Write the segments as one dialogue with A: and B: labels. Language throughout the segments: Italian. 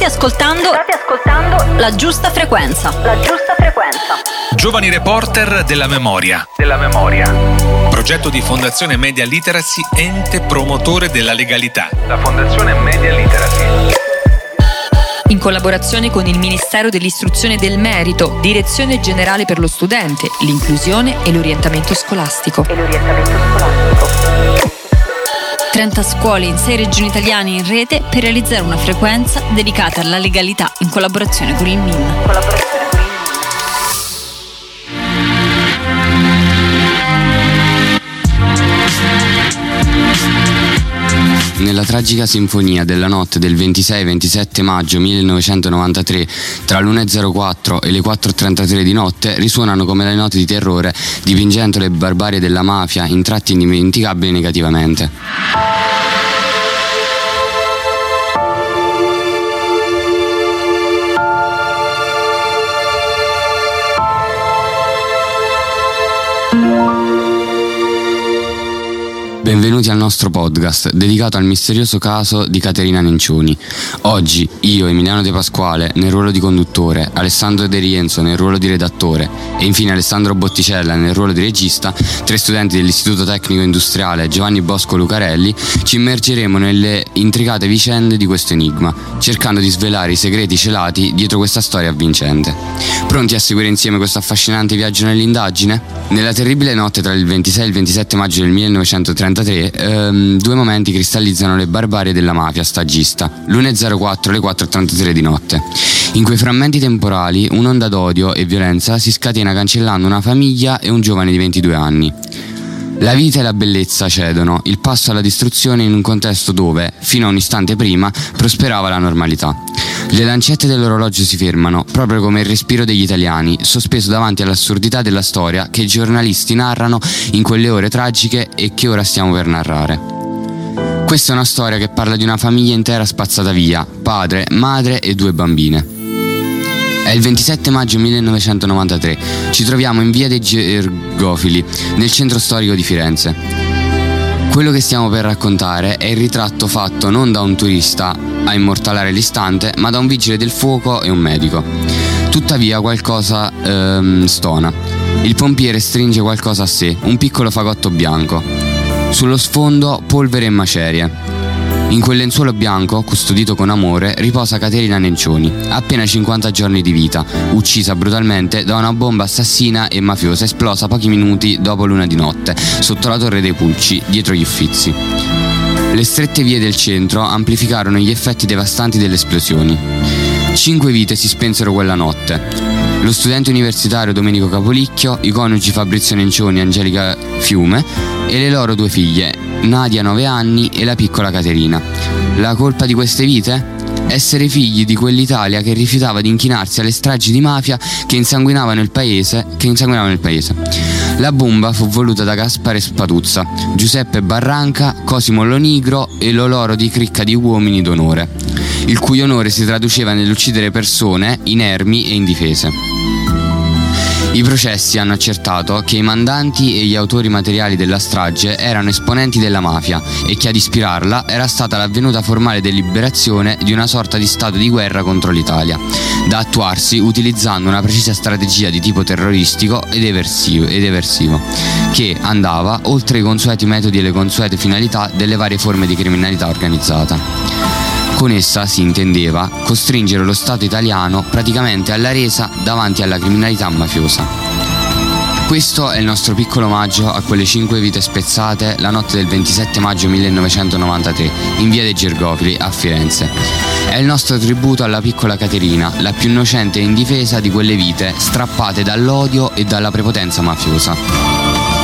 A: State ascoltando la giusta frequenza.
B: Giovani reporter della memoria. Progetto di Fondazione Media Literacy, ente promotore della legalità.
C: La Fondazione Media Literacy,
A: In collaborazione con il Ministero dell'Istruzione e del Merito, Direzione Generale per lo Studente, l'Inclusione e l'Orientamento Scolastico. 30 scuole in 6 regioni italiane in rete per realizzare una frequenza dedicata alla legalità in collaborazione con il MIN.
D: Nella tragica sinfonia della notte del 26-27 maggio 1993, tra l'1:04 e le 4:33 di notte, risuonano come le note di terrore, dipingendo le barbarie della mafia in tratti indimenticabili negativamente. Benvenuti al nostro podcast dedicato al misterioso caso di Caterina Nencioni. Oggi io, Emiliano De Pasquale, nel ruolo di conduttore, Alessandro De Rienzo nel ruolo di redattore e infine Alessandro Botticella nel ruolo di regista, 3 studenti dell'Istituto Tecnico Industriale Giovanni Bosco Lucarelli, ci immergeremo nelle intricate vicende di questo enigma, cercando di svelare i segreti celati dietro questa storia avvincente. Pronti a seguire insieme questo affascinante viaggio nell'indagine? Nella terribile notte tra il 26 e il 27 maggio del 1933 due momenti cristallizzano le barbarie della mafia stagista, l'1:04 e le 4:33 di notte. In quei frammenti temporali un'onda d'odio e violenza si scatena cancellando una famiglia e un giovane di 22 anni. La vita e la bellezza cedono, il passo alla distruzione in un contesto dove, fino a un istante prima, prosperava la normalità. Le lancette dell'orologio si fermano, proprio come il respiro degli italiani, sospeso davanti all'assurdità della storia che i giornalisti narrano in quelle ore tragiche e che ora stiamo per narrare. Questa è una storia che parla di una famiglia intera spazzata via, padre, madre e 2 bambine. È il 27 maggio 1993, ci troviamo in via dei Gergofili, nel centro storico di Firenze. Quello che stiamo per raccontare è il ritratto fatto non da un turista a immortalare l'istante, ma da un vigile del fuoco e un medico. Tuttavia qualcosa stona. Il pompiere stringe qualcosa a sé, un piccolo fagotto bianco. Sullo sfondo polvere e macerie. In quel lenzuolo bianco, custodito con amore, riposa Caterina Nencioni, appena 50 giorni di vita, uccisa brutalmente da una bomba assassina e mafiosa esplosa pochi minuti dopo l'1 di notte, sotto la Torre dei Pulci, dietro gli Uffizi. Le strette vie del centro amplificarono gli effetti devastanti delle esplosioni. 5 vite si spensero quella notte. Lo studente universitario Domenico Capolicchio, i coniugi Fabrizio Nencioni e Angelica Fiume e le loro 2 figlie, Nadia 9 anni e la piccola Caterina. La colpa di queste vite? Essere figli di quell'Italia che rifiutava di inchinarsi alle stragi di mafia che insanguinavano il paese. La bomba fu voluta da Gaspare Spatuzza, Giuseppe Barranca, Cosimo Lonigro e lo loro di cricca di uomini d'onore, il cui onore si traduceva nell'uccidere persone inermi e indifese. I processi hanno accertato che i mandanti e gli autori materiali della strage erano esponenti della mafia e che ad ispirarla era stata l'avvenuta formale deliberazione di una sorta di stato di guerra contro l'Italia, da attuarsi utilizzando una precisa strategia di tipo terroristico ed eversivo, che andava oltre i consueti metodi e le consuete finalità delle varie forme di criminalità organizzata. Con essa si intendeva costringere lo Stato italiano praticamente alla resa davanti alla criminalità mafiosa. Questo è il nostro piccolo omaggio a quelle 5 vite spezzate la notte del 27 maggio 1993 in via dei Gergofili a Firenze. È il nostro tributo alla piccola Caterina, la più innocente e indifesa di quelle vite strappate dall'odio e dalla prepotenza mafiosa.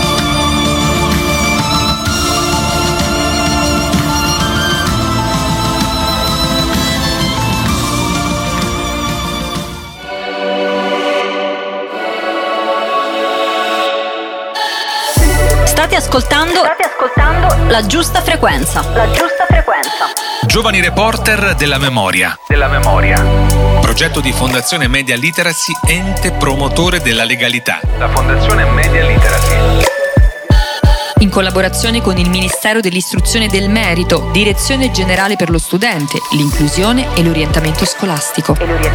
A: State ascoltando la giusta frequenza.
B: Giovani reporter della memoria. Progetto di Fondazione Media Literacy, ente promotore della legalità.
C: La Fondazione Media Literacy.
A: In in collaborazione con il Ministero dell'Istruzione e del Merito, Direzione Generale per lo Studente, l'Inclusione e l'Orientamento Scolastico.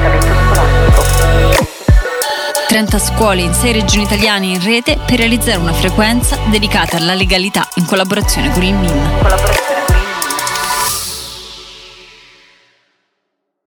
E: 30 scuole in 6 regioni italiane in rete per realizzare una frequenza dedicata alla legalità in collaborazione con il MIN.